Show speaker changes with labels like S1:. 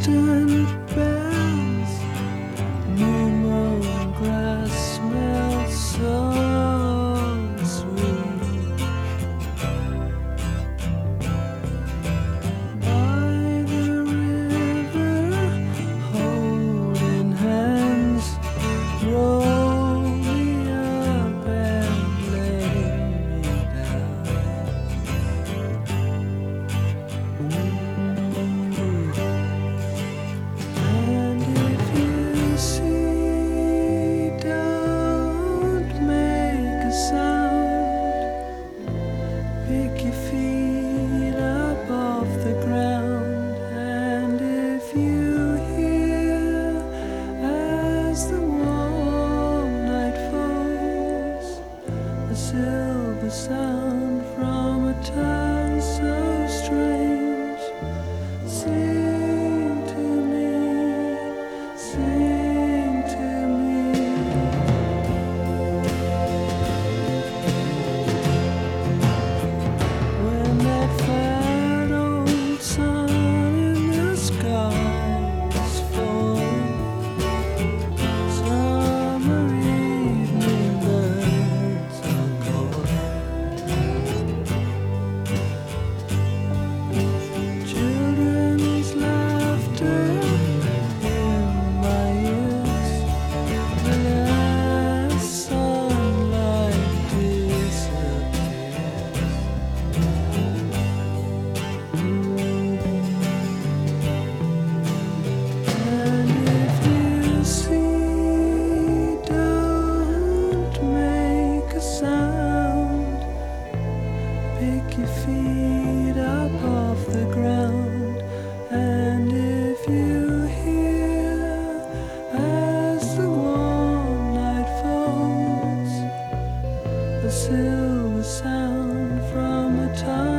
S1: distant bells, new mown grass smells so sweet. By the river, holding hands, roll me up and lay me down. And if you see, don't make a sound. Pick your feet up off the ground. And if you hear, as the warm night falls, a silver sound from a town so strange, sing to me, sing to me. When that fat old sun in the sky is full, summer evening birds are calling. Children's laughter in my ears, and as sunlight disappears. And if you see, don't make a sound. Pick your feet up off the ground. And if you hear, as the warm night falls, a silver sound from a town